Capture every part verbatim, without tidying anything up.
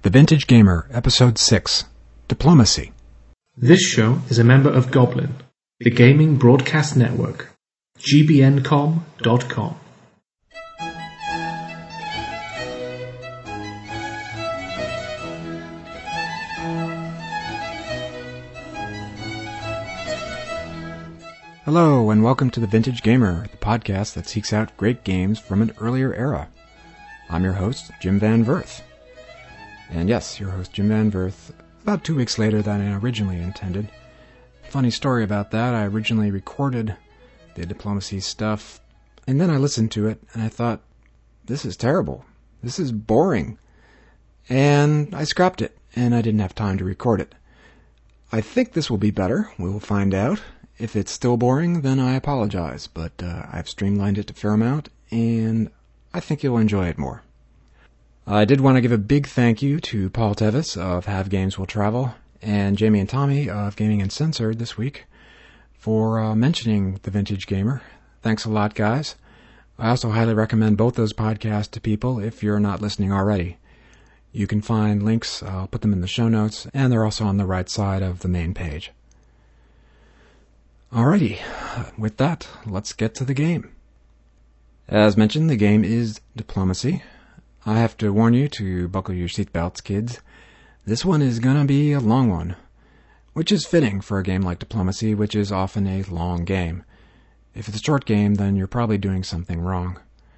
The Vintage Gamer, Episode six, Diplomacy. This show is a member of Goblin, the gaming broadcast network. G B N com dot com. Hello, and welcome to The Vintage Gamer, the podcast that seeks out great games from an earlier era. I'm your host, Jim Van Verth. And yes, your host, Jim Van Verth, about two weeks later than I originally intended. Funny story about that, I originally recorded the diplomacy stuff, and then I listened to it, and I thought, this is terrible. This is boring. And I scrapped it, and I didn't have time to record it. I think this will be better. We will find out. If it's still boring, then I apologize, but uh, I've streamlined it a fair amount, and I think you'll enjoy it more. I did want to give a big thank you to Paul Tevis of Have Games Will Travel and Jamie and Tommy of Gaming Uncensored this week for uh, mentioning The Vintage Gamer. Thanks a lot, guys. I also highly recommend both those podcasts to people if you're not listening already. You can find links, I'll put them in the show notes, and they're also on the right side of the main page. Alrighty, with that, let's get to the game. As mentioned, the game is Diplomacy. I have to warn you to buckle your seatbelts, kids. This one is gonna be a long one, which is fitting for a game like Diplomacy, which is often a long game. If it's a short game, then you're probably doing something wrong.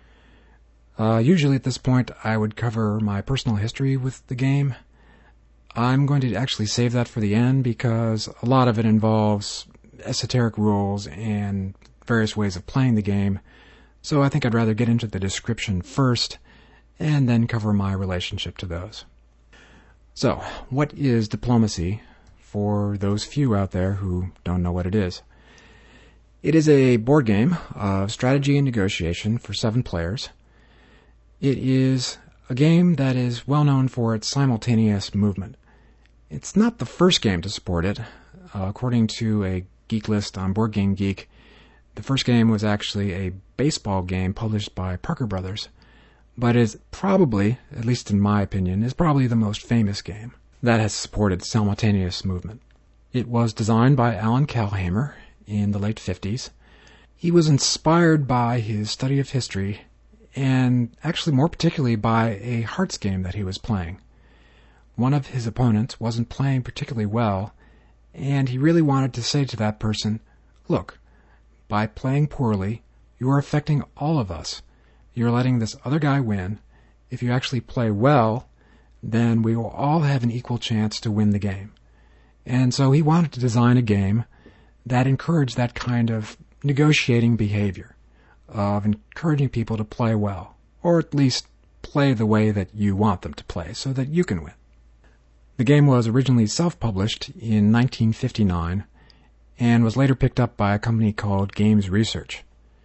Uh, usually at this point, I would cover my personal history with the game. I'm going to actually save that for the end because a lot of it involves esoteric rules and various ways of playing the game, so I think I'd rather get into the description first and then cover my relationship to those. So, what is Diplomacy for those few out there who don't know what it is? It is a board game of strategy and negotiation for seven players. It is a game that is well known for its simultaneous movement. It's not the first game to support it. Uh, according to a geek list on Board Game Geek, the first game was actually a baseball game published by Parker Brothers, but is probably, at least in my opinion, is probably the most famous game that has supported simultaneous movement. It was designed by Alan Kalhamer in the late fifties. He was inspired by his study of history, and actually more particularly by a hearts game that he was playing. One of his opponents wasn't playing particularly well, and he really wanted to say to that person, look, by playing poorly, you are affecting all of us. You're letting this other guy win. If you actually play well, then we will all have an equal chance to win the game. And so he wanted to design a game that encouraged that kind of negotiating behavior, of encouraging people to play well, or at least play the way that you want them to play so that you can win. The game was originally self-published in nineteen fifty-nine and was later picked up by a company called Games Research.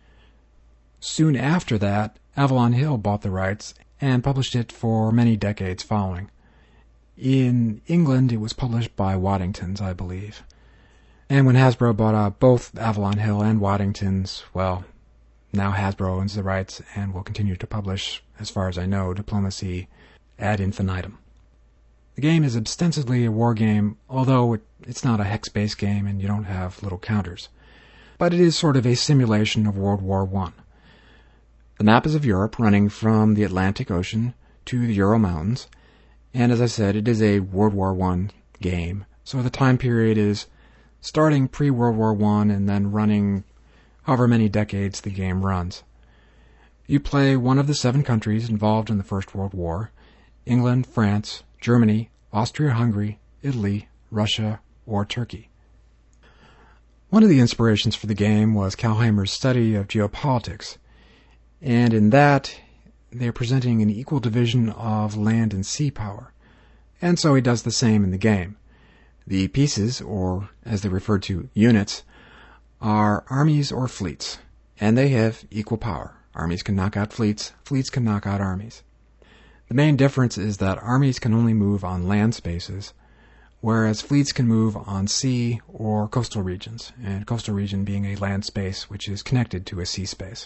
Soon after that, Avalon Hill bought the rights and published it for many decades following. In England, it was published by Waddington's, I believe. And when Hasbro bought out both Avalon Hill and Waddington's, well, now Hasbro owns the rights and will continue to publish, as far as I know, Diplomacy ad infinitum. The game is ostensibly a war game, although it, it's not a hex-based game and you don't have little counters. But it is sort of a simulation of World War One. The map is of Europe, running from the Atlantic Ocean to the Ural Mountains, and as I said, it is a World War One game, so the time period is starting pre-World War One and then running however many decades the game runs. You play one of the seven countries involved in the First World War: England, France, Germany, Austria-Hungary, Italy, Russia, or Turkey. One of the inspirations for the game was Kalhamer's study of geopolitics, and in that, they're presenting an equal division of land and sea power, and so he does the same in the game. The pieces, or as they're referred to, units, are armies or fleets, and they have equal power. Armies can knock out fleets, fleets can knock out armies. The main difference is that armies can only move on land spaces, whereas fleets can move on sea or coastal regions, and coastal region being a land space which is connected to a sea space.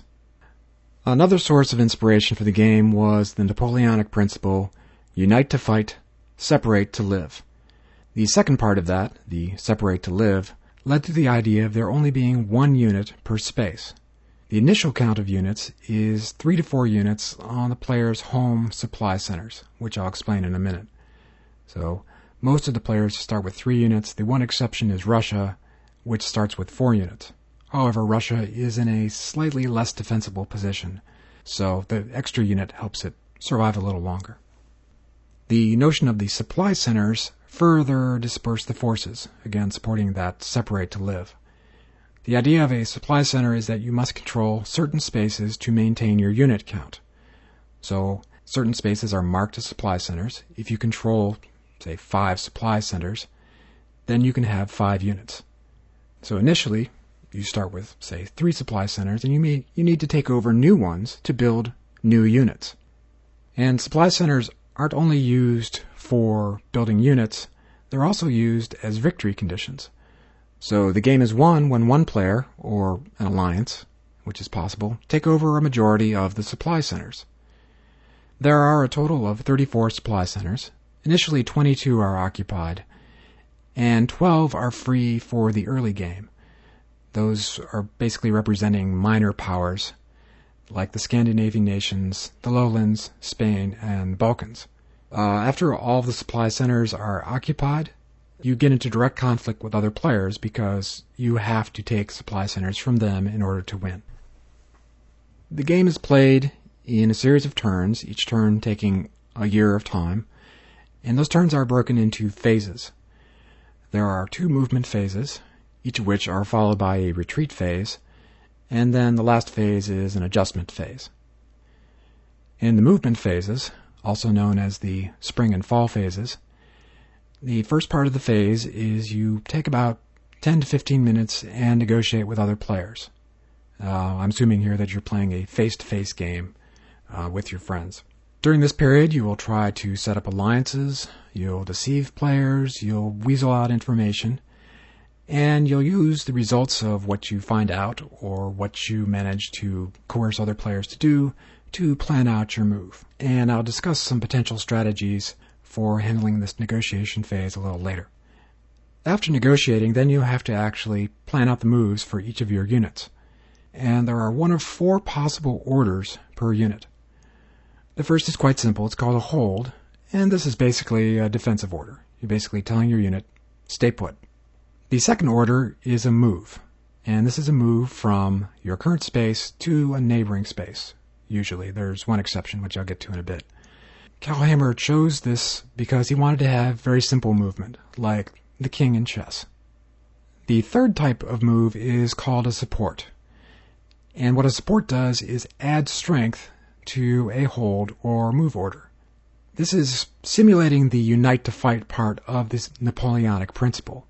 Another source of inspiration for the game was the Napoleonic principle, unite to fight, separate to live. The second part of that, the separate to live, led to the idea of there only being one unit per space. The initial count of units is three to four units on the player's home supply centers, which I'll explain in a minute. So, most of the players start with three units. The one exception is Russia, which starts with four units. However, Russia is in a slightly less defensible position, so the extra unit helps it survive a little longer. The notion of the supply centers further dispersed the forces, again supporting that separate to live. The idea of a supply center is that you must control certain spaces to maintain your unit count. So, certain spaces are marked as supply centers. If you control, say, five supply centers, then you can have five units. So initially, you start with, say, three supply centers, and you, may, you need to take over new ones to build new units. And supply centers aren't only used for building units, they're also used as victory conditions. So the game is won when one player, or an alliance, which is possible, take over a majority of the supply centers. There are a total of thirty-four supply centers. Initially twenty-two are occupied, and twelve are free for the early game. Those are basically representing minor powers, like the Scandinavian nations, the Lowlands, Spain, and Balkans. Uh, after all the supply centers are occupied, you get into direct conflict with other players because you have to take supply centers from them in order to win. The game is played in a series of turns, each turn taking a year of time, and those turns are broken into phases. There are two movement phases, each of which are followed by a retreat phase, and then the last phase is an adjustment phase. In the movement phases, also known as the spring and fall phases, the first part of the phase is you take about ten to fifteen minutes and negotiate with other players. Uh, I'm assuming here that you're playing a face-to-face game uh, with your friends. During this period, you will try to set up alliances, you'll deceive players, you'll weasel out information, and you'll use the results of what you find out or what you manage to coerce other players to do to plan out your move. And I'll discuss some potential strategies for handling this negotiation phase a little later. After negotiating, then you have to actually plan out the moves for each of your units. And there are one of four possible orders per unit. The first is quite simple. It's called a hold, and this is basically a defensive order. You're basically telling your unit, stay put. The second order is a move, and this is a move from your current space to a neighboring space. Usually, there's one exception, which I'll get to in a bit. Kalhammer chose this because he wanted to have very simple movement, like the king in chess. The third type of move is called a support, and what a support does is add strength to a hold or move order. This is simulating the unite to fight part of this Napoleonic principle.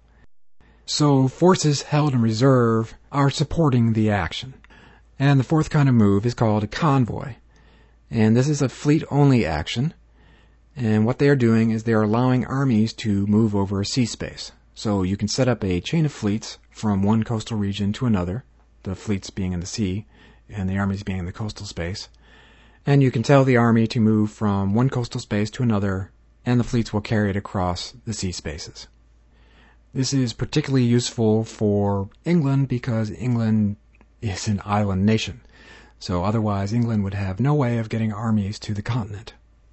So forces held in reserve are supporting the action. And the fourth kind of move is called a convoy. And this is a fleet-only action. And what they are doing is they are allowing armies to move over a sea space. So you can set up a chain of fleets from one coastal region to another, the fleets being in the sea and the armies being in the coastal space. And you can tell the army to move from one coastal space to another, and the fleets will carry it across the sea spaces. This is particularly useful for England because England is an island nation. So otherwise England would have no way of getting armies to the continent.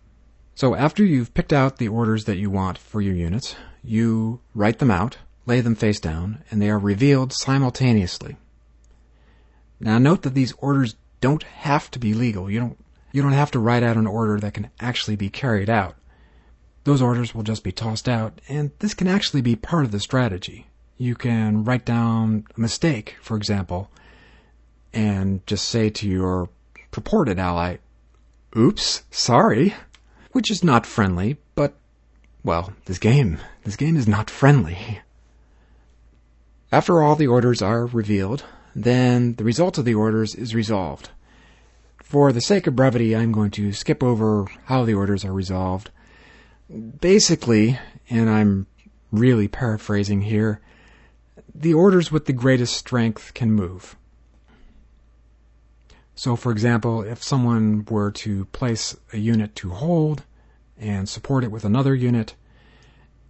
So after you've picked out the orders that you want for your units, you write them out, lay them face down, and they are revealed simultaneously. Now note that these orders don't have to be legal. You don't, you don't have to write out an order that can actually be carried out. Those orders will just be tossed out, and this can actually be part of the strategy. You can write down a mistake, for example, and just say to your purported ally, "Oops, sorry," which is not friendly, but, well, this game, this game is not friendly. After all the orders are revealed, then the result of the orders is resolved. For the sake of brevity, I'm going to skip over how the orders are resolved. Basically, and I'm really paraphrasing here, the orders with the greatest strength can move. So, for example, if someone were to place a unit to hold and support it with another unit,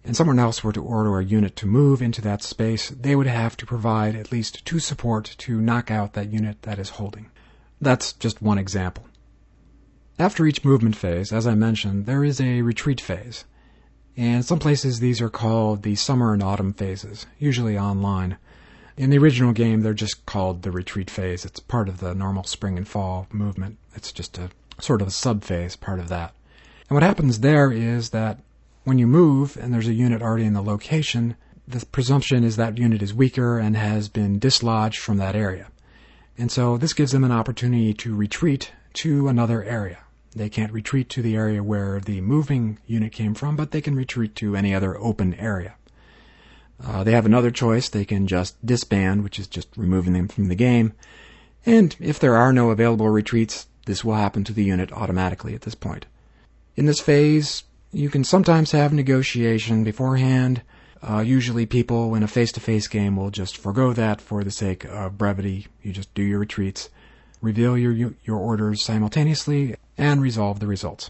and someone else were to order a unit to move into that space, they would have to provide at least two support to knock out that unit that is holding. That's just one example. After each movement phase, as I mentioned, there is a retreat phase. And in some places these are called the summer and autumn phases, usually online. In the original game, they're just called the retreat phase. It's part of the normal spring and fall movement. It's just a sort of a sub-phase, part of that. And what happens there is that when you move and there's a unit already in the location, the presumption is that unit is weaker and has been dislodged from that area. And so this gives them an opportunity to retreat to another area. They can't retreat to the area where the moving unit came from, but they can retreat to any other open area. Uh, they have another choice. They can just disband, which is just removing them from the game. And if there are no available retreats, this will happen to the unit automatically at this point. In this phase, you can sometimes have negotiation beforehand. Uh, usually people in a face-to-face game will just forego that for the sake of brevity. You just do your retreats, reveal your, your orders simultaneously, and resolve the results.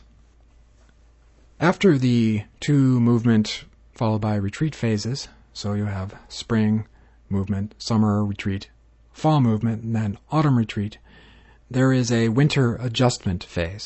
After the two movement followed by retreat phases, so you have spring movement, summer retreat, fall movement, and then autumn retreat, there is a winter adjustment phase.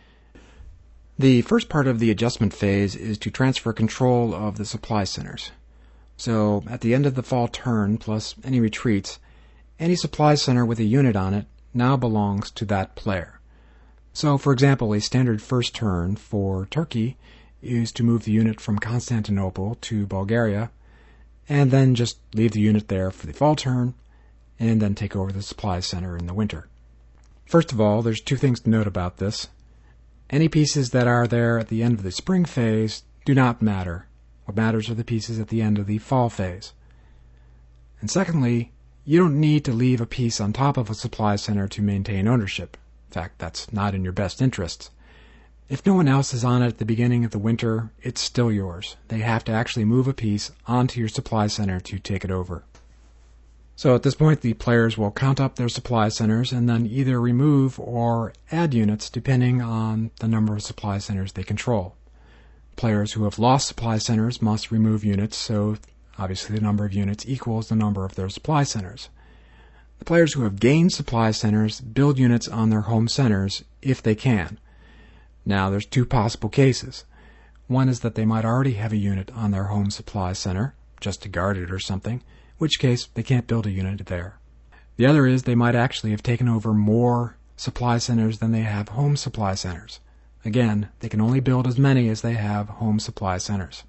The first part of the adjustment phase is to transfer control of the supply centers. So at the end of the fall turn, plus any retreats, any supply center with a unit on it now belongs to that player. So, for example, a standard first turn for Turkey is to move the unit from Constantinople to Bulgaria, and then just leave the unit there for the fall turn, and then take over the supply center in the winter. First of all, there's two things to note about this. Any pieces that are there at the end of the spring phase do not matter. What matters are the pieces at the end of the fall phase. And secondly, you don't need to leave a piece on top of a supply center to maintain ownership. In fact, that's not in your best interests. If no one else is on it at the beginning of the winter, it's still yours. They have to actually move a piece onto your supply center to take it over. So at this point, the players will count up their supply centers and then either remove or add units depending on the number of supply centers they control. Players who have lost supply centers must remove units, so obviously the number of units equals the number of their supply centers. The players who have gained supply centers build units on their home centers if they can. Now, there's two possible cases. One is that they might already have a unit on their home supply center, just to guard it or something, in which case they can't build a unit there. The other is they might actually have taken over more supply centers than they have home supply centers. Again, they can only build as many as they have home supply centers.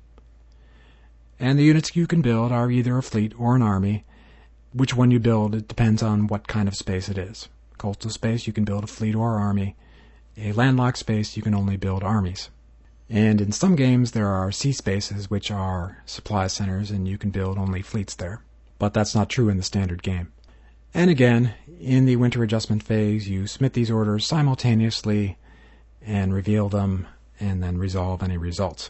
And the units you can build are either a fleet or an army. Which one you build, it depends on what kind of space it is. Coastal space, you can build a fleet or army. A landlocked space, you can only build armies. And in some games, there are sea spaces which are supply centers, and you can build only fleets there. But that's not true in the standard game. And again, in the winter adjustment phase, you submit these orders simultaneously and reveal them, and then resolve any results.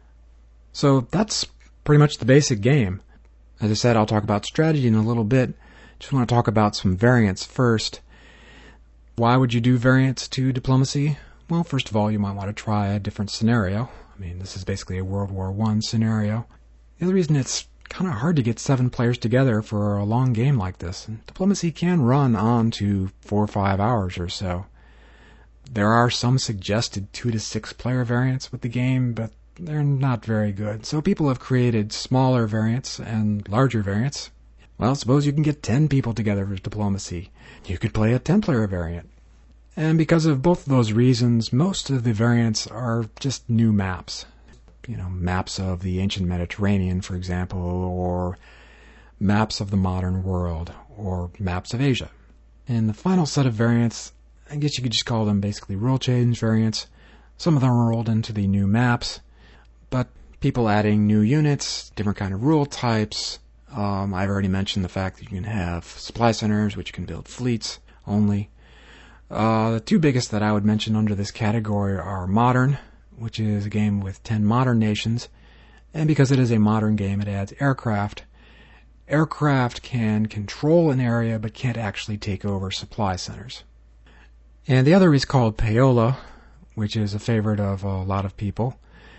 So that's pretty much the basic game. As I said, I'll talk about strategy in a little bit. Just want to talk about some variants first. Why would you do variants to diplomacy? Well, first of all, you might want to try a different scenario. I mean, this is basically a World War One scenario. The other reason it's kind of hard to get seven players together for a long game like this. And diplomacy can run on to four or five hours or so. There are some suggested two to six player variants with the game, but they're not very good. So people have created smaller variants and larger variants. Well, suppose you can get ten people together for diplomacy. You could play a ten player variant. And because of both of those reasons, most of the variants are just new maps. You know, maps of the ancient Mediterranean, for example, or maps of the modern world, or maps of Asia. And the final set of variants, I guess you could just call them basically rule change variants. Some of them are rolled into the new maps, but people adding new units, different kind of rule types. Um, I've already mentioned the fact that you can have supply centers, which you can build fleets only. Uh, the two biggest that I would mention under this category are Modern, which is a game with ten modern nations, and because it is a modern game, it adds aircraft. Aircraft can control an area, but can't actually take over supply centers. And the other is called Payola, which is a favorite of a lot of people.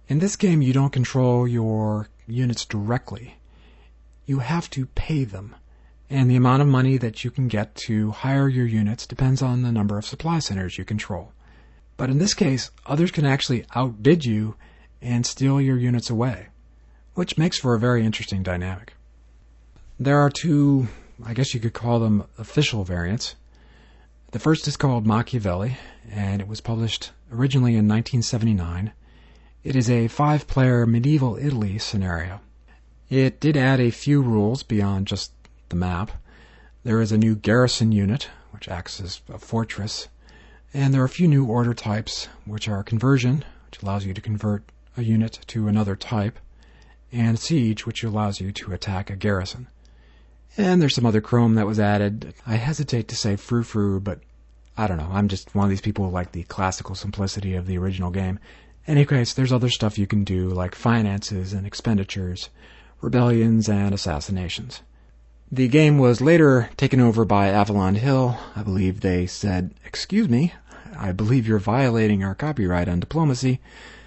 In this game, you don't control your units directly. You have to pay them, and the amount of money that you can get to hire your units depends on the number of supply centers you control. But in this case, others can actually outbid you and steal your units away, which makes for a very interesting dynamic. There are two, I guess you could call them official variants. The first is called Machiavelli, and it was published originally in nineteen seventy-nine. It is a five-player medieval Italy scenario. It did add a few rules beyond just the map. There is a new garrison unit, which acts as a fortress, and there are a few new order types, which are conversion, which allows you to convert a unit to another type, and siege, which allows you to attack a garrison. And there's some other chrome that was added. I hesitate to say frou-frou, but I don't know. I'm just one of these people who like the classical simplicity of the original game. In any case, there's other stuff you can do, like finances and expenditures, rebellions and assassinations. The game was later taken over by Avalon Hill. I believe they said, "Excuse me, I believe you're violating our copyright on diplomacy,"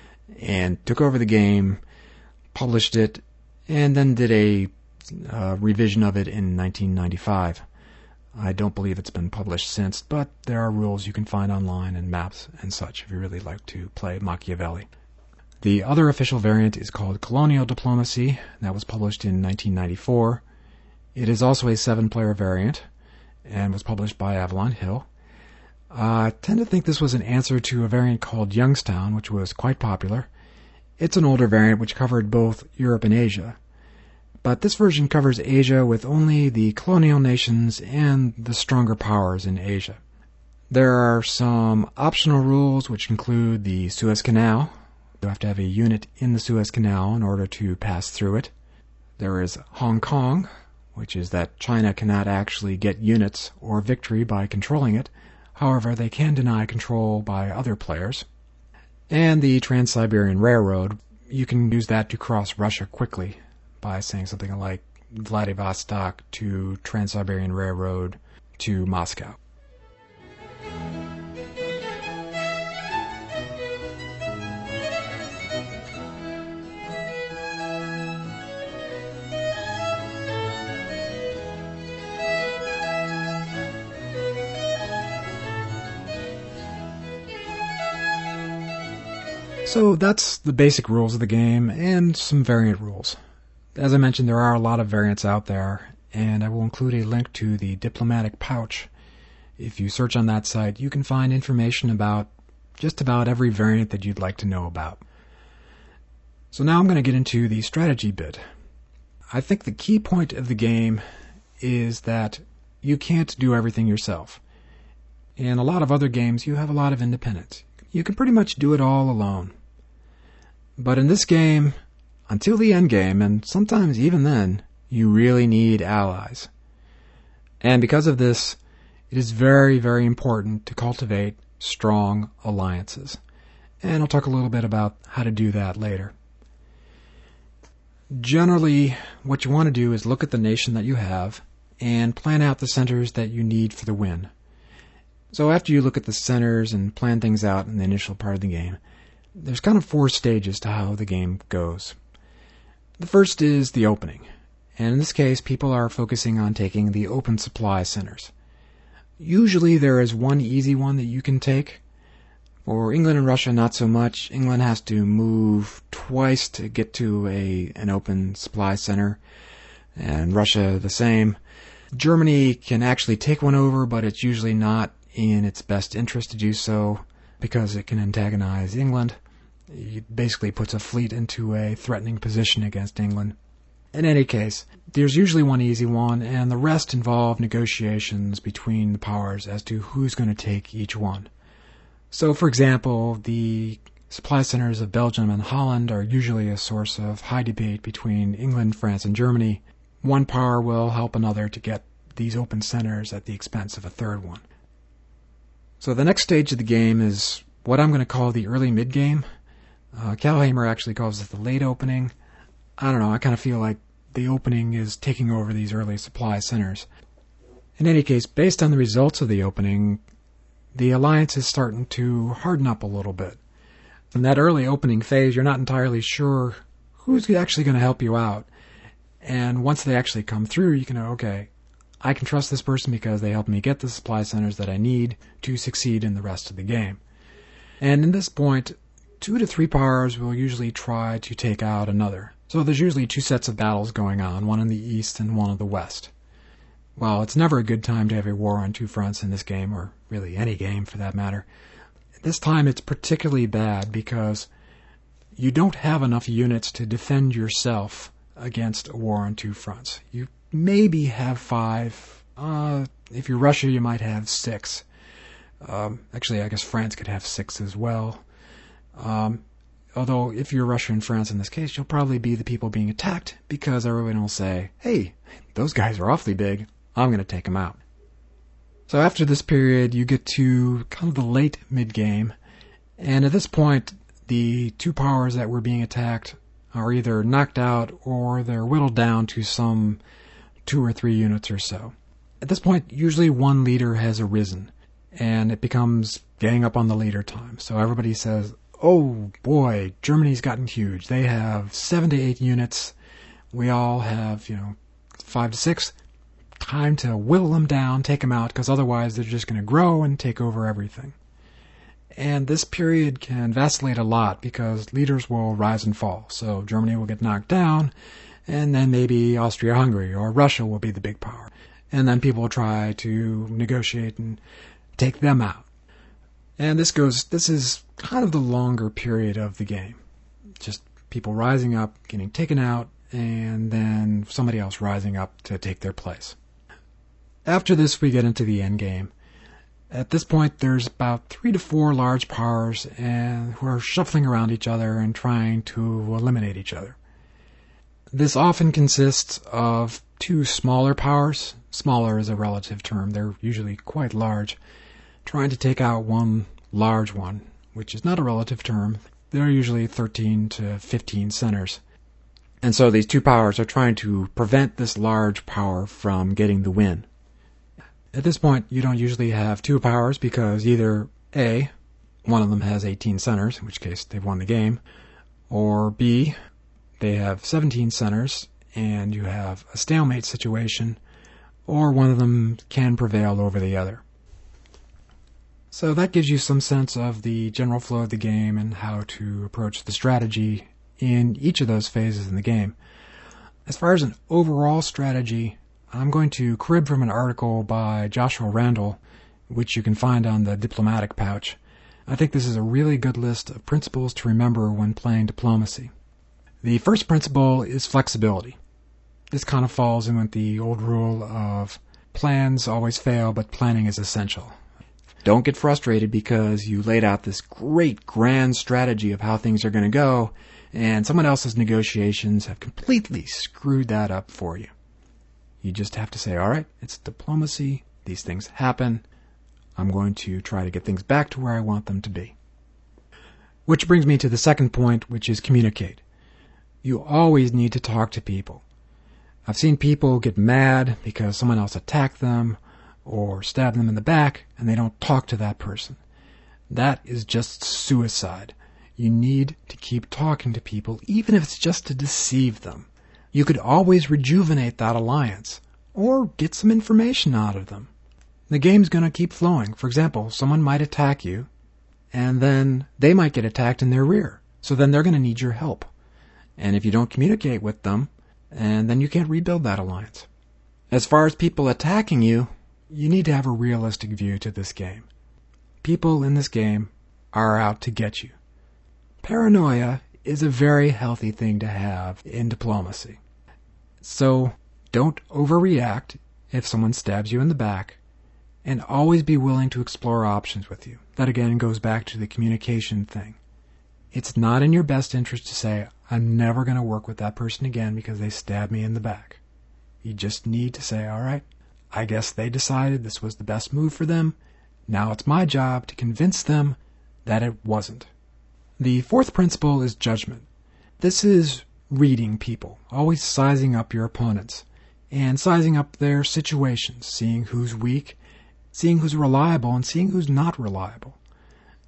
and took over the game, published it, and then did a uh, revision of it in nineteen ninety-five. I don't believe it's been published since, but there are rules you can find online and maps and such if you really like to play Machiavelli. The other official variant is called Colonial Diplomacy. That was published in nineteen ninety-four. It is also a seven-player variant and was published by Avalon Hill. Uh, I tend to think this was an answer to a variant called Youngstown, which was quite popular. It's an older variant which covered both Europe and Asia. But this version covers Asia with only the colonial nations and the stronger powers in Asia. There are some optional rules which include the Suez Canal. You have to have a unit in the Suez Canal in order to pass through it. There is Hong Kong, which is that China cannot actually get units or victory by controlling it. However, they can deny control by other players. And the Trans-Siberian Railroad, you can use that to cross Russia quickly by saying something like Vladivostok to Trans-Siberian Railroad to Moscow. So that's the basic rules of the game and some variant rules. As I mentioned, there are a lot of variants out there, and I will include a link to the Diplomatic Pouch. If you search on that site, you can find information about just about every variant that you'd like to know about. So now I'm going to get into the strategy bit. I think the key point of the game is that you can't do everything yourself. In a lot of other games, you have a lot of independence. You can pretty much do it all alone. But in this game, until the end game, and sometimes even then, you really need allies. And because of this, it is very, very important to cultivate strong alliances. And I'll talk a little bit about how to do that later. Generally, what you want to do is look at the nation that you have and plan out the centers that you need for the win. So after you look at the centers and plan things out in the initial part of the game, there's kind of four stages to how the game goes. The first is the opening, and in this case people are focusing on taking the open supply centers. Usually there is one easy one that you can take. For England and Russia, not so much. England has to move twice to get to a an open supply center, and Russia the same. Germany can actually take one over, but it's usually not in its best interest to do so because it can antagonize England. It basically puts a fleet into a threatening position against England. In any case, there's usually one easy one, and the rest involve negotiations between the powers as to who's going to take each one. So, for example, the supply centers of Belgium and Holland are usually a source of high debate between England, France, and Germany. One power will help another to get these open centers at the expense of a third one. So the next stage of the game is what I'm going to call the early mid-game. Uh, Kalhamer actually calls it the late opening. I don't know, I kind of feel like the opening is taking over these early supply centers. In any case, based on the results of the opening, the alliance is starting to harden up a little bit. In that early opening phase, you're not entirely sure who's actually going to help you out. And once they actually come through, you can know, okay, I can trust this person because they helped me get the supply centers that I need to succeed in the rest of the game. And in this point, two to three powers will usually try to take out another. So there's usually two sets of battles going on, one in the east and one in the west. Well, it's never a good time to have a war on two fronts in this game, or really any game for that matter. This time it's particularly bad because you don't have enough units to defend yourself against a war on two fronts. You maybe have five. Uh, if you're Russia, you might have six. Um, actually, I guess France could have six as well. Um, although, if you're Russia and France in this case, you'll probably be the people being attacked because everyone will say, hey, those guys are awfully big. I'm going to take them out. So after this period, you get to kind of the late mid-game. And at this point, the two powers that were being attacked are either knocked out or they're whittled down to some two or three units or so. At this point, usually one leader has arisen, and it becomes gang up on the leader time. So everybody says, oh boy, Germany's gotten huge. They have seven to eight units. We all have, you know, five to six. Time to whittle them down, take them out, because otherwise they're just going to grow and take over everything. And this period can vacillate a lot because leaders will rise and fall. So Germany will get knocked down, and then maybe Austria-Hungary or Russia will be the big power. And then people will try to negotiate and take them out. And this goes, this is kind of the longer period of the game. Just people rising up, getting taken out, and then somebody else rising up to take their place. After this, we get into the end game. At this point, there's about three to four large powers and who are shuffling around each other and trying to eliminate each other. This often consists of two smaller powers. Smaller is a relative term. They're usually quite large. Trying to take out one large one, which is not a relative term. They're usually thirteen to fifteen centers. And so these two powers are trying to prevent this large power from getting the win. At this point, you don't usually have two powers because either A, one of them has eighteen centers, in which case they've won the game, or B, they have seventeen centers and you have a stalemate situation, or one of them can prevail over the other. So that gives you some sense of the general flow of the game and how to approach the strategy in each of those phases in the game. As far as an overall strategy, I'm going to crib from an article by Joshua Randall, which you can find on the Diplomatic Pouch. I think this is a really good list of principles to remember when playing diplomacy. The first principle is flexibility. This kind of falls in with the old rule of plans always fail, but planning is essential. Don't get frustrated because you laid out this great grand strategy of how things are going to go, and someone else's negotiations have completely screwed that up for you. You just have to say, all right, it's diplomacy. These things happen. I'm going to try to get things back to where I want them to be. Which brings me to the second point, which is communicate. You always need to talk to people. I've seen people get mad because someone else attacked them or stabbed them in the back and they don't talk to that person. That is just suicide. You need to keep talking to people, even if it's just to deceive them. You could always rejuvenate that alliance, or get some information out of them. The game's going to keep flowing. For example, someone might attack you, and then they might get attacked in their rear. So then they're going to need your help. And if you don't communicate with them, and then you can't rebuild that alliance. As far as people attacking you, you need to have a realistic view to this game. People in this game are out to get you. Paranoia is a very healthy thing to have in diplomacy. So don't overreact if someone stabs you in the back, and always be willing to explore options with you. That again goes back to the communication thing. It's not in your best interest to say, I'm never going to work with that person again because they stabbed me in the back. You just need to say, all right, I guess they decided this was the best move for them. Now it's my job to convince them that it wasn't. The fourth principle is judgment. This is reading people, always sizing up your opponents, and sizing up their situations, seeing who's weak, seeing who's reliable, and seeing who's not reliable.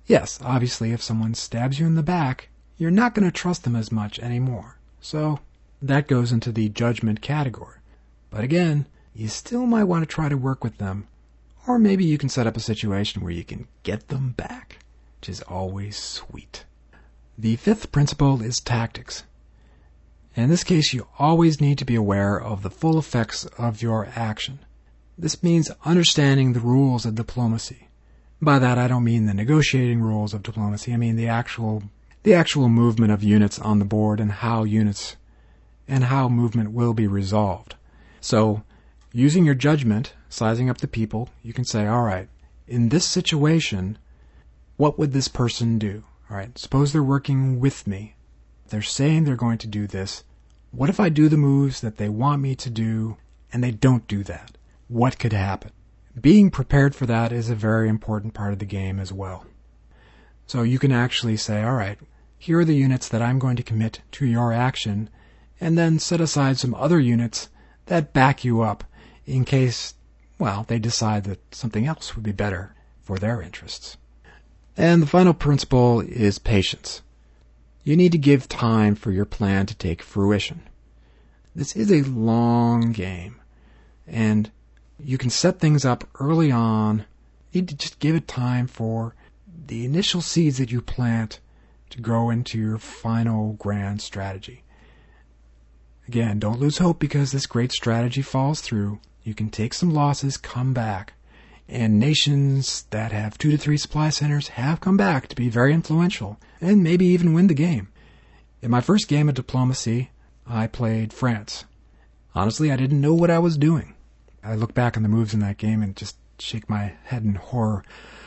Yes, obviously if someone stabs you in the back, you're not going to trust them as much anymore. So that goes into the judgment category. But again, you still might want to try to work with them. Or maybe you can set up a situation where you can get them back, which is always sweet. The fifth principle is tactics. In this case, you always need to be aware of the full effects of your action. This means understanding the rules of diplomacy. By that, I don't mean the negotiating rules of diplomacy. I mean the actual, the actual movement of units on the board and how units and how movement will be resolved. So, using your judgment, sizing up the people, you can say, all right, in this situation, what would this person do? All right, suppose they're working with me. They're saying they're going to do this. What if I do the moves that they want me to do and they don't do that? What could happen? Being prepared for that is a very important part of the game as well. So you can actually say, all right, here are the units that I'm going to commit to your action, and then set aside some other units that back you up in case, well, they decide that something else would be better for their interests. And the final principle is patience. You need to give time for your plan to take fruition. This is a long game, and you can set things up early on. You need to just give it time for the initial seeds that you plant to grow into your final grand strategy. Again, don't lose hope because this great strategy falls through. You can take some losses, come back. And nations that have two to three supply centers have come back to be very influential and maybe even win the game. In my first game of diplomacy, I played France. Honestly, I didn't know what I was doing. I look back on the moves in that game and just shake my head in horror.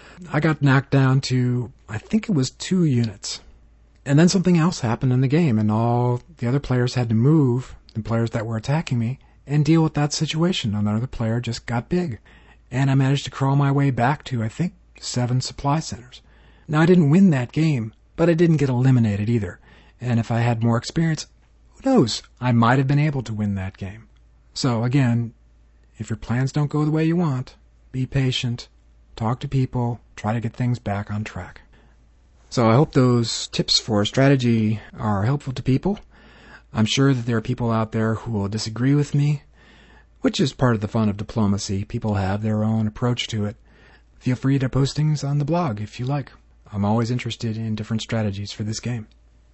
I got knocked down to, I think it was two units. And then something else happened in the game, and all the other players had to move, the players that were attacking me, and deal with that situation. Another player just got big. And I managed to crawl my way back to, I think, seven supply centers. Now, I didn't win that game, but I didn't get eliminated either. And if I had more experience, who knows? I might have been able to win that game. So, again, if your plans don't go the way you want, be patient, talk to people, try to get things back on track. So I hope those tips for strategy are helpful to people. I'm sure that there are people out there who will disagree with me, which is part of the fun of diplomacy. People have their own approach to it. Feel free to post things on the blog if you like. I'm always interested in different strategies for this game.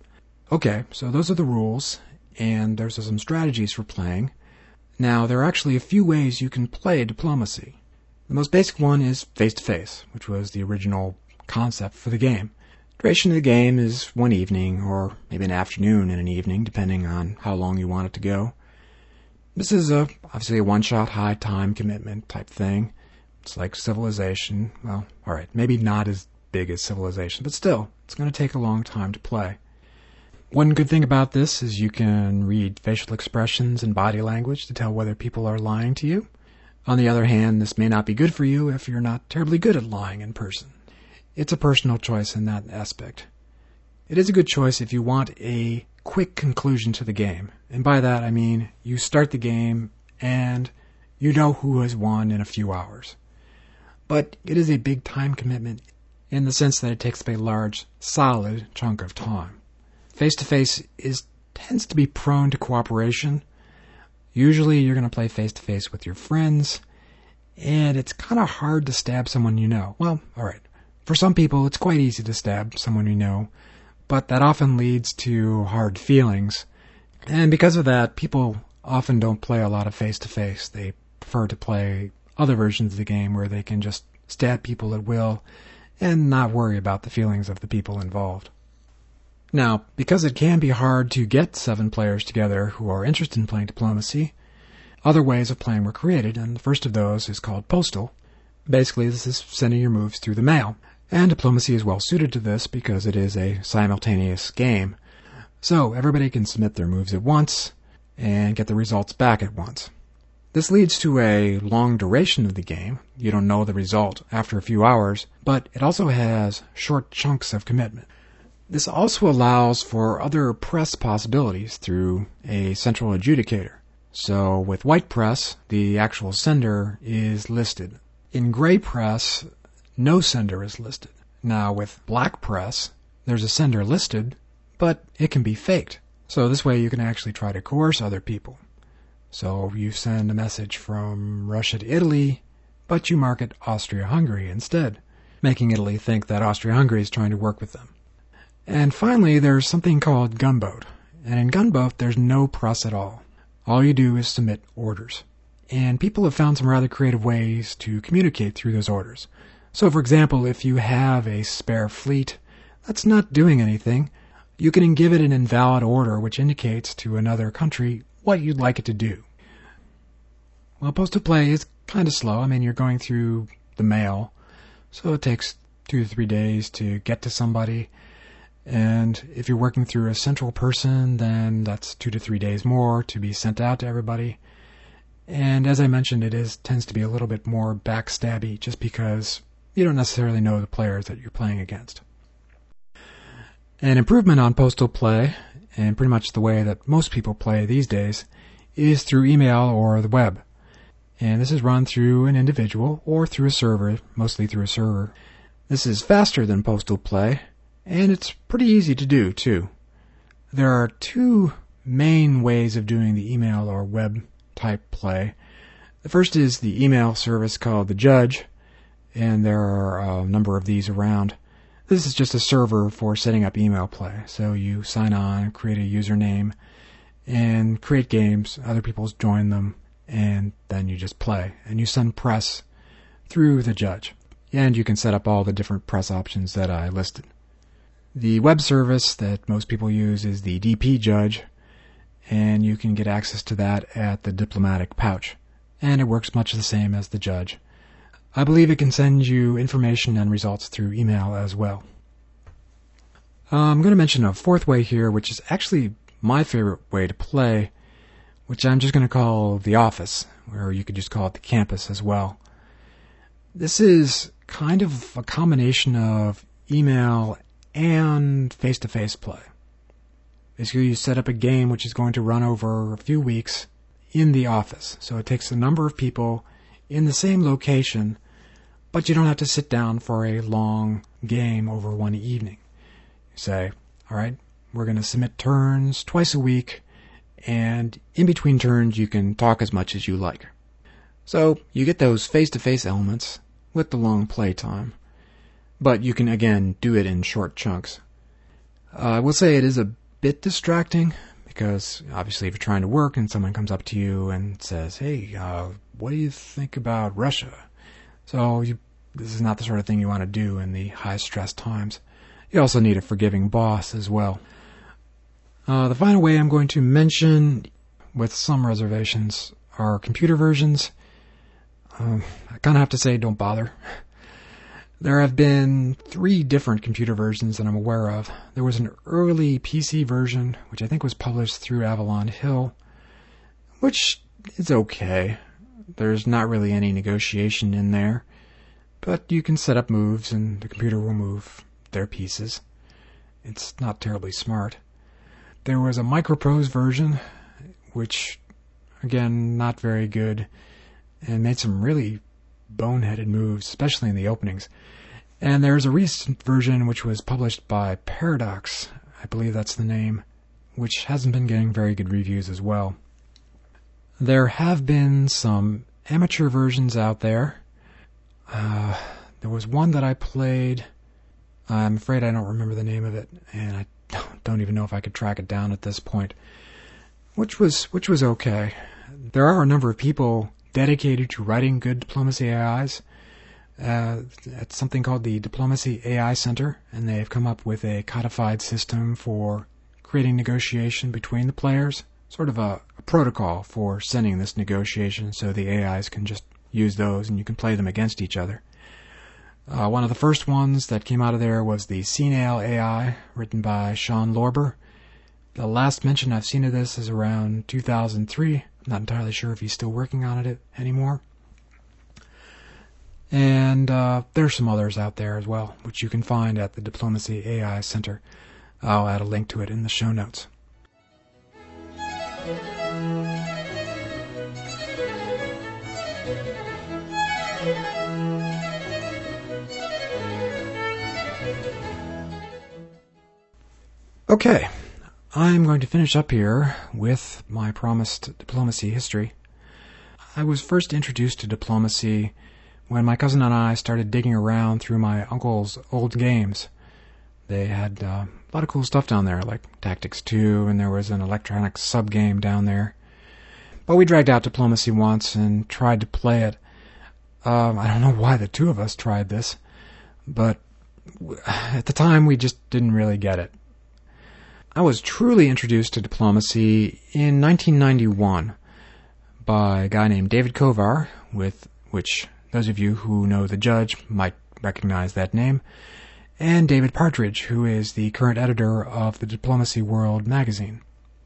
Okay, so those are the rules, and there's some strategies for playing. Now, there are actually a few ways you can play diplomacy. The most basic one is face-to-face, which was the original concept for the game. Duration of the game is one evening, or maybe an afternoon and an evening, depending on how long you want it to go. This is a, obviously a one-shot, high-time commitment type thing. It's like Civilization. Well, alright, maybe not as big as Civilization, but still, it's going to take a long time to play. One good thing about this is you can read facial expressions and body language to tell whether people are lying to you. On the other hand, this may not be good for you if you're not terribly good at lying in person. It's a personal choice in that aspect. It is a good choice if you want a quick conclusion to the game. And by that I mean you start the game and you know who has won in a few hours. But it is a big time commitment in the sense that it takes up a large, solid chunk of time. Face-to-face is tends to be prone to cooperation. Usually you're going to play face-to-face with your friends, and it's kind of hard to stab someone you know. Well, alright. For some people, it's quite easy to stab someone you know, but that often leads to hard feelings. And because of that, people often don't play a lot of face-to-face. They prefer to play other versions of the game where they can just stab people at will and not worry about the feelings of the people involved. Now, because it can be hard to get seven players together who are interested in playing diplomacy, other ways of playing were created, and the first of those is called Postal. Basically, this is sending your moves through the mail. And diplomacy is well suited to this because it is a simultaneous game. So everybody can submit their moves at once and get the results back at once. This leads to a long duration of the game. You don't know the result after a few hours, but it also has short chunks of commitment. This also allows for other press possibilities through a central adjudicator. So with white press, the actual sender is listed. In gray press, no sender is listed. Now with Black Press, there's a sender listed, but it can be faked. So this way you can actually try to coerce other people. So you send a message from Russia to Italy, but you mark it Austria-Hungary instead, making Italy think that Austria-Hungary is trying to work with them. And finally, there's something called Gunboat. And in Gunboat, there's no press at all. All you do is submit orders. And people have found some rather creative ways to communicate through those orders. So for example, if you have a spare fleet that's not doing anything, you can give it an invalid order which indicates to another country what you'd like it to do. Well, postal play is kind of slow. I mean, you're going through the mail, so it takes two to three days to get to somebody. And if you're working through a central person, then that's two to three days more to be sent out to everybody. And as I mentioned, it is tends to be a little bit more backstabby just because you don't necessarily know the players that you're playing against. An improvement on postal play, and pretty much the way that most people play these days, is through email or the web. And this is run through an individual or through a server, mostly through a server. This is faster than postal play, and it's pretty easy to do, too. There are two main ways of doing the email or web type play. The first is the email service called The Judge, and there are a number of these around. This is just a server for setting up email play. So you sign on, create a username, and create games. Other people join them, and then you just play. And you send press through The Judge. And you can set up all the different press options that I listed. The web service that most people use is the D P Judge, and you can get access to that at the Diplomatic Pouch. And it works much the same as The Judge. I believe it can send you information and results through email as well. Uh, I'm going to mention a fourth way here, which is actually my favorite way to play, which I'm just going to call The Office, or you could just call it The Campus as well. This is kind of a combination of email and face-to-face play. Basically, you set up a game which is going to run over a few weeks in the office. So it takes a number of people in the same location, but you don't have to sit down for a long game over one evening. You say, all right, we're going to submit turns twice a week, and in between turns you can talk as much as you like. So you get those face-to-face elements with the long play time, but you can again do it in short chunks. Uh, I will say it is a bit distracting because obviously if you're trying to work and someone comes up to you and says, hey, uh, what do you think about Russia? So you, this is not the sort of thing you want to do in the high-stress times. You also need a forgiving boss as well. Uh, the final way I'm going to mention, with some reservations, are computer versions. Um, I kind of have to say don't bother. There have been three different computer versions that I'm aware of. There was an early P C version, which I think was published through Avalon Hill, which is okay. There's not really any negotiation in there, but you can set up moves and the computer will move their pieces. It's not terribly smart. There was a Microprose version, which, again, not very good, and made some really boneheaded moves, especially in the openings. And there's a recent version which was published by Paradox, I believe that's the name, which hasn't been getting very good reviews as well. There have been some amateur versions out there. Uh, there was one that I played. I'm afraid I don't remember the name of it, and I don't even know if I could track it down at this point. Which was which was okay. There are a number of people dedicated to writing good diplomacy A Is. Uh, it's something called the Diplomacy A I Center, and they've come up with a codified system for creating negotiation between the players. Sort of a, a protocol for sending this negotiation so the A Is can just use those and you can play them against each other. Uh, one of the first ones that came out of there was the Senale A I, written by Sean Lorber. The last mention I've seen of this is around two thousand three. I'm not entirely sure if he's still working on it anymore. And uh, there's some others out there as well, which you can find at the Diplomacy A I Center. I'll add a link to it in the show notes. Okay, I'm going to finish up here with my promised diplomacy history. I was first introduced to diplomacy when my cousin and I started digging around through my uncle's old games. They had uh, a lot of cool stuff down there, like Tactics two, and there was an electronic sub-game down there. But we dragged out diplomacy once and tried to play it. Um, I don't know why the two of us tried this, but at the time we just didn't really get it. I was truly introduced to diplomacy in nineteen ninety-one by a guy named David Kovar, with which those of you who know The Judge might recognize that name, and David Partridge, who is the current editor of the Diplomacy World magazine.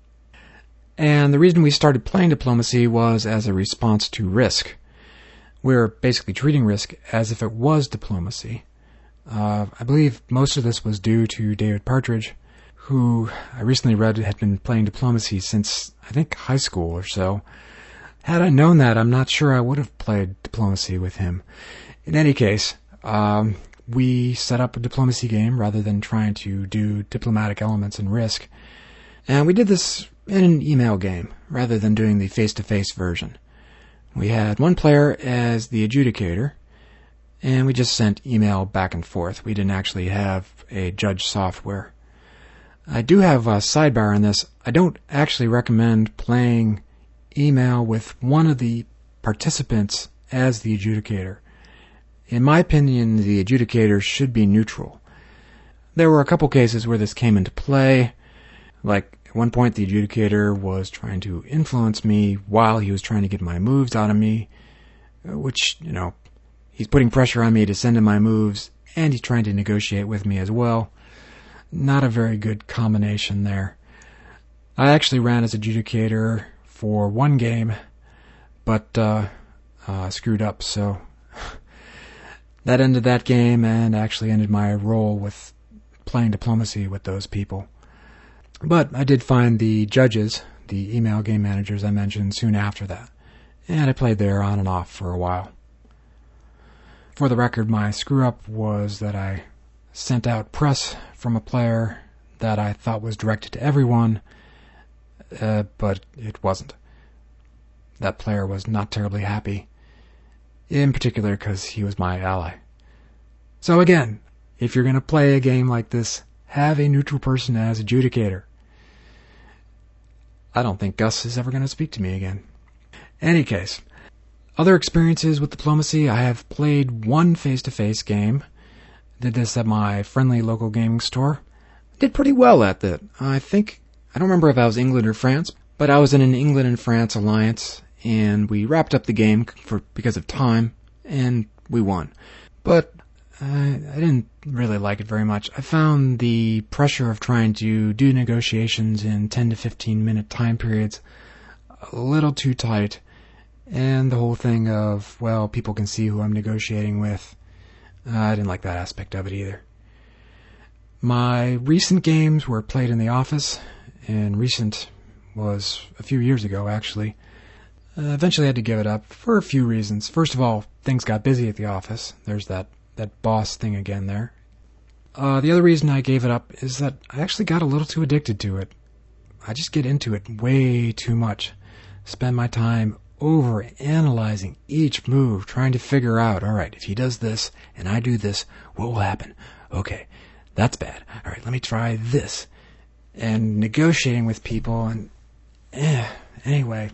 And the reason we started playing diplomacy was as a response to Risk. We're basically treating Risk as if it was diplomacy. Uh, I believe most of this was due to David Partridge, who I recently read had been playing diplomacy since, I think, high school or so. Had I known that, I'm not sure I would have played diplomacy with him. In any case, um, we set up a diplomacy game rather than trying to do diplomatic elements in Risk. And we did this in an email game rather than doing the face-to-face version. We had one player as the adjudicator, and we just sent email back and forth. We didn't actually have a judge software. I do have a sidebar on this. I don't actually recommend playing email with one of the participants as the adjudicator. In my opinion, the adjudicator should be neutral. There were a couple cases where this came into play. Like, at one point the adjudicator was trying to influence me while he was trying to get my moves out of me, which, you know, he's putting pressure on me to send him my moves, and he's trying to negotiate with me as well. Not a very good combination there. I actually ran as adjudicator for one game, but uh, uh, screwed up, so that ended that game and actually ended my role with playing diplomacy with those people. But I did find the judges, the email game managers I mentioned, soon after that, and I played there on and off for a while. For the record, my screw-up was that I sent out press from a player that I thought was directed to everyone, uh, but it wasn't. That player was not terribly happy, in particular because he was my ally. So again, if you're going to play a game like this, have a neutral person as adjudicator. I don't think Gus is ever going to speak to me again. Any case, other experiences with diplomacy, I have played one face-to-face game. Did this at my friendly local gaming store. Did pretty well at that. I think, I don't remember if I was England or France, but I was in an England and France alliance, and we wrapped up the game for because of time, and we won. But I, I didn't really like it very much. I found the pressure of trying to do negotiations in ten to fifteen minute time periods a little too tight, and the whole thing of, well, people can see who I'm negotiating with. Uh, I didn't like that aspect of it either. My recent games were played in the office, and recent was a few years ago, actually. Uh, eventually I had to give it up for a few reasons. First of all, things got busy at the office. There's that, that boss thing again there. Uh, the other reason I gave it up is that I actually got a little too addicted to it. I just get into it way too much. Spend my time over analyzing each move, trying to figure out, all right, if he does this and I do this, what will happen? Okay, that's bad. All right, let me try this. And negotiating with people and eh, anyway.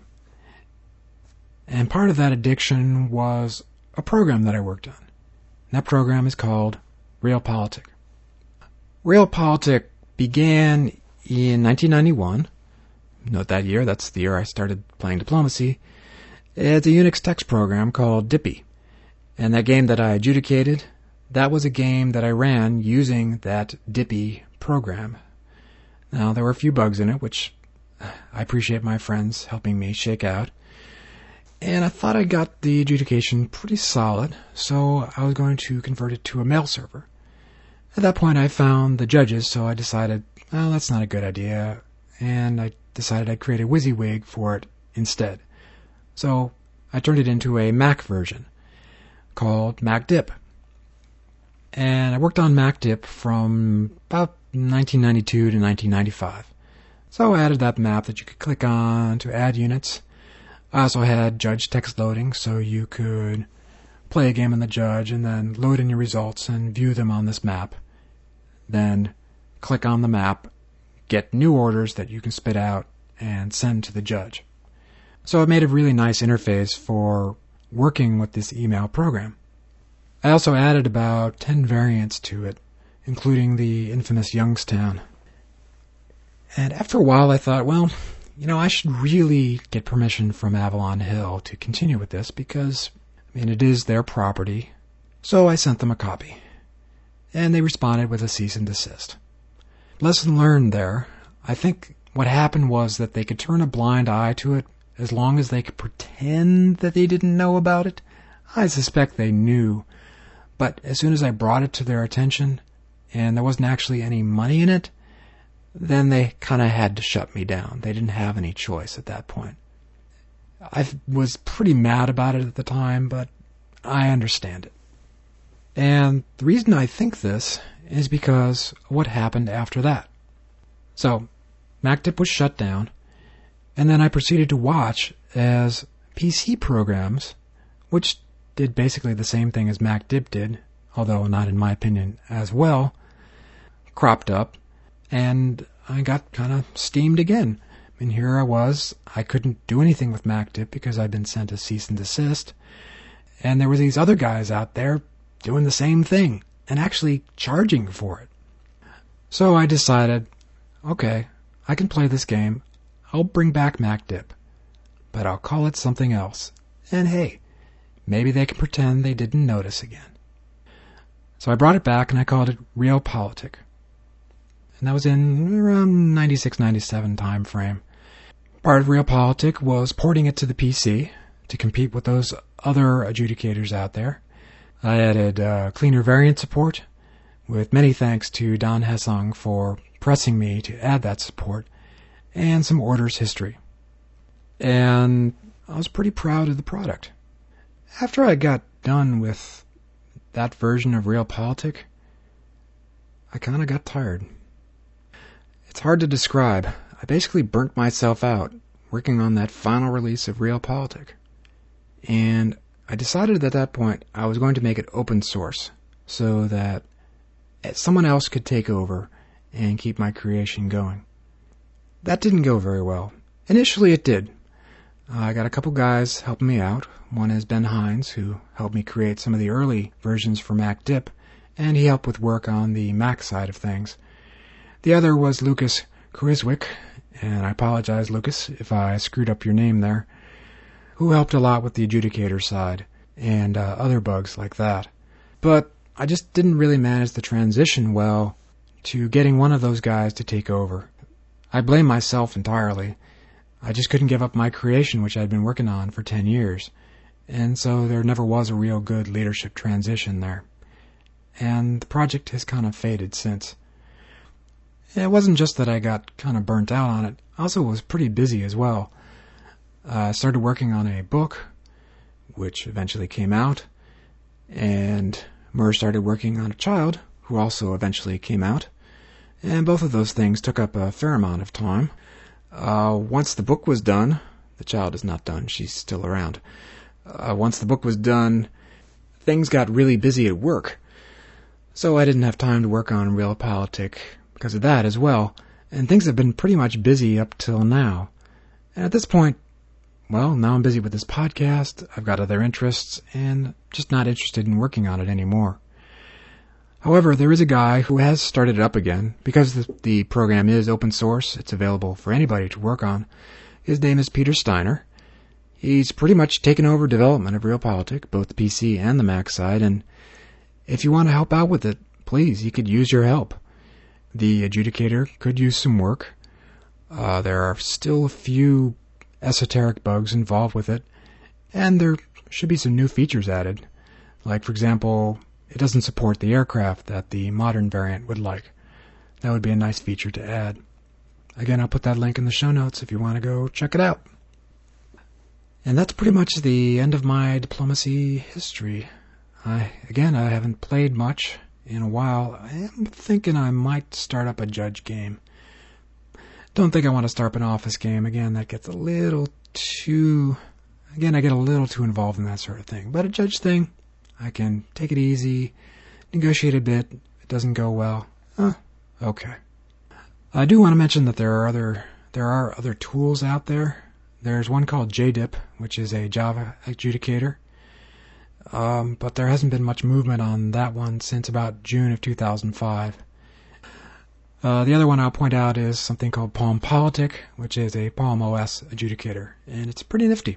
And part of that addiction was a program that I worked on. That program is called Realpolitik. Realpolitik began in nineteen ninety-one. Note that year, that's the year I started playing diplomacy. It's a Unix text program called Dippy. And that game that I adjudicated, that was a game that I ran using that Dippy program. Now, there were a few bugs in it, which I appreciate my friends helping me shake out. And I thought I got the adjudication pretty solid, so I was going to convert it to a mail server. At that point, I found the judges, so I decided, well, that's not a good idea, and I decided I'd create a WYSIWYG for it instead. So I turned it into a Mac version called MacDip. And I worked on MacDip from about nineteen ninety-two to nineteen ninety-five. So I added that map that you could click on to add units. I also had judge text loading, so you could play a game in the judge and then load in your results and view them on this map. Then click on the map, get new orders that you can spit out and send to the judge. So it made a really nice interface for working with this email program. I also added about ten variants to it, including the infamous Youngstown. And after a while I thought, well, you know, I should really get permission from Avalon Hill to continue with this because, I mean, it is their property. So I sent them a copy. And they responded with a cease and desist. Lesson learned there. I think what happened was that they could turn a blind eye to it as long as they could pretend that they didn't know about it. I suspect they knew. But as soon as I brought it to their attention, and there wasn't actually any money in it, then they kind of had to shut me down. They didn't have any choice at that point. I was pretty mad about it at the time, but I understand it. And the reason I think this is because of what happened after that. So, MacDip was shut down, and then I proceeded to watch as P C programs, which did basically the same thing as MacDip did, although not in my opinion as well, cropped up, and I got kind of steamed again. I mean, here I was, I couldn't do anything with MacDip because I'd been sent a cease and desist, and there were these other guys out there doing the same thing, and actually charging for it. So I decided, okay, I can play this game, I'll bring back MacDip, but I'll call it something else, and hey, maybe they can pretend they didn't notice again. So I brought it back and I called it Realpolitik. And that was in around ninety-six ninety-seven time frame. Part of Realpolitik was porting it to the P C to compete with those other adjudicators out there. I added uh, cleaner variant support, with many thanks to Don Hessong for pressing me to add that support, and some orders history. And I was pretty proud of the product. After I got done with that version of Realpolitik, I kind of got tired. It's hard to describe. I basically burnt myself out working on that final release of Realpolitik. And I decided at that point I was going to make it open source so that someone else could take over and keep my creation going. That didn't go very well. Initially it did. I got a couple guys helping me out. One is Ben Hines, who helped me create some of the early versions for MacDip, and he helped with work on the Mac side of things. The other was Lucas Kuriswick, and I apologize, Lucas, if I screwed up your name there, who helped a lot with the adjudicator side and uh, other bugs like that. But I just didn't really manage the transition well to getting one of those guys to take over. I blame myself entirely. I just couldn't give up my creation, which I'd been working on for ten years, and so there never was a real good leadership transition there. And the project has kind of faded since. It wasn't just that I got kind of burnt out on it, I also was pretty busy as well. Uh, I started working on a book, which eventually came out, and Murr started working on a child, who also eventually came out, and both of those things took up a fair amount of time. Uh, once the book was done, the child is not done, she's still around. Uh, once the book was done, things got really busy at work, so I didn't have time to work on Realpolitik because of that as well, and things have been pretty much busy up till now. And at this point, well, now I'm busy with this podcast, I've got other interests, and just not interested in working on it anymore. However, there is a guy who has started it up again, because the, the program is open source, it's available for anybody to work on. His name is Peter Steiner. He's pretty much taken over development of Realpolitik, both the P C and the Mac side, and if you want to help out with it, please, he could use your help. The adjudicator could use some work. Uh, there are still a few esoteric bugs involved with it, and there should be some new features added. Like, for example, it doesn't support the aircraft that the modern variant would like. That would be a nice feature to add. Again, I'll put that link in the show notes if you want to go check it out. And that's pretty much the end of my diplomacy history. I, again, I haven't played much, in a while, I am thinking I might start up a judge game. Don't think I want to start up an office game. Again, that gets a little too... Again, I get a little too involved in that sort of thing. But a judge thing, I can take it easy, negotiate a bit. If it doesn't go well, huh, okay. I do want to mention that there are other there are other tools out there. There's one called J D I P, which is a Java adjudicator. Um, but there hasn't been much movement on that one since about June of two thousand five. Uh, the other one I'll point out is something called Palm Politic, which is a Palm O S adjudicator, and it's pretty nifty.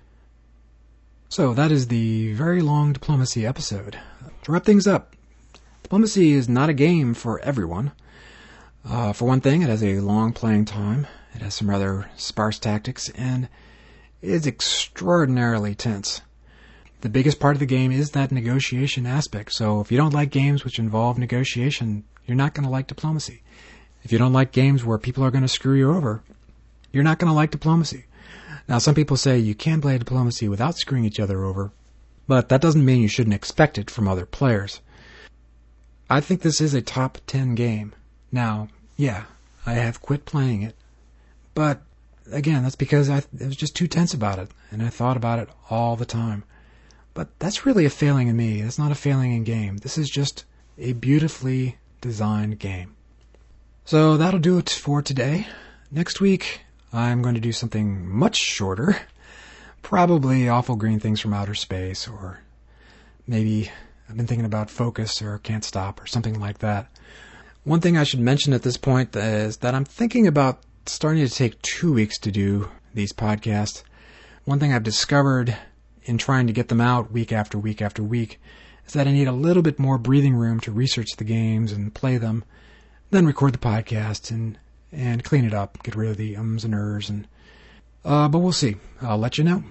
So that is the very long diplomacy episode. To wrap things up, diplomacy is not a game for everyone. Uh, for one thing, it has a long playing time, it has some rather sparse tactics, and it is extraordinarily tense. The biggest part of the game is that negotiation aspect, so if you don't like games which involve negotiation, you're not going to like diplomacy. If you don't like games where people are going to screw you over, you're not going to like diplomacy. Now, some people say you can play diplomacy without screwing each other over, but that doesn't mean you shouldn't expect it from other players. I think this is a top ten game. Now, yeah, I have quit playing it, but again, that's because I, I was just too tense about it, and I thought about it all the time. But that's really a failing in me. It's not a failing in game. This is just a beautifully designed game. So that'll do it for today. Next week, I'm going to do something much shorter. Probably Awful Green Things from Outer Space, or maybe I've been thinking about Focus or Can't Stop or something like that. One thing I should mention at this point is that I'm thinking about starting to take two weeks to do these podcasts. One thing I've discovered in trying to get them out week after week after week is that I need a little bit more breathing room to research the games and play them, then record the podcast and and clean it up, get rid of the ums and ers, and uh, but we'll see. I'll let you know.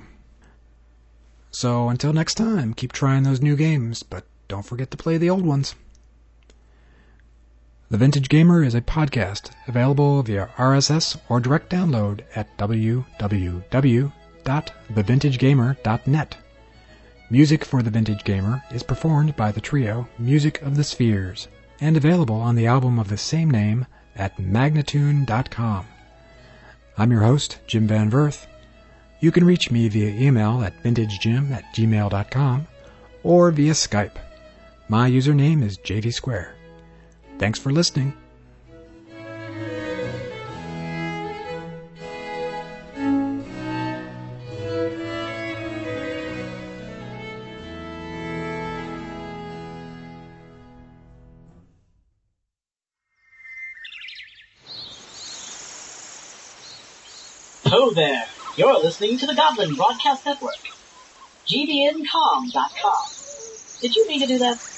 So until next time, keep trying those new games, but don't forget to play the old ones. The Vintage Gamer is a podcast available via R S S or direct download at w w w dot the vintage gamer dot net. Music for The Vintage Gamer is performed by the trio Music of the Spheres and available on the album of the same name at magnatune dot com. I'm your host, Jim Van Verth. You can reach me via email at vintagejim at gmail dot com or via Skype. My username is J V Square. Thanks for listening. Hello there. You're listening to the Goblin Broadcast Network. G B N com dot com. Did you mean to do that?